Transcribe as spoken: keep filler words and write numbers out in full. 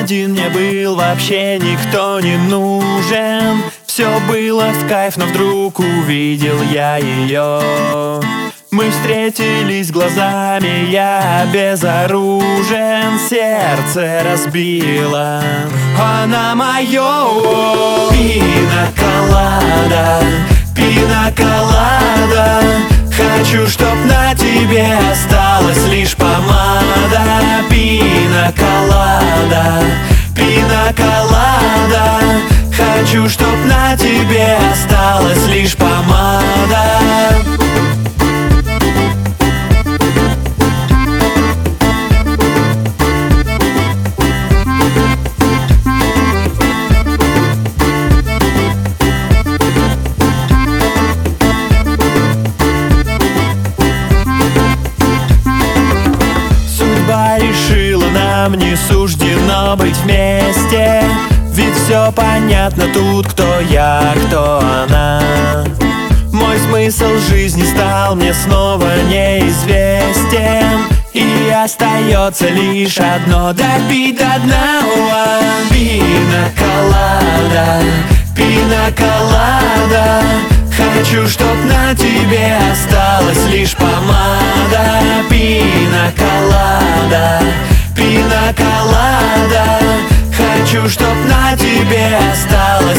один мне был вообще никто не нужен. Все было в кайф, но вдруг увидел я ее. Мы встретились глазами, я безоружен. Сердце разбило, она мое. Пина-колада, пина-колада. Хочу, чтоб на тебе осталась лишь помада. Пина-колада, пина-колада. Хочу, чтоб на тебе осталась лишь помада. Судьба решила, нам не суждено быть вместе. Ведь все понятно тут, кто я, кто она. Мой смысл жизни стал мне снова неизвестен. И остается лишь одно — допить до дна. Пина-колада, пина-колада. Хочу, чтоб на тебе осталась лишь помада. Пина-колада, пина-колада. Хочу, чтоб на тебе осталась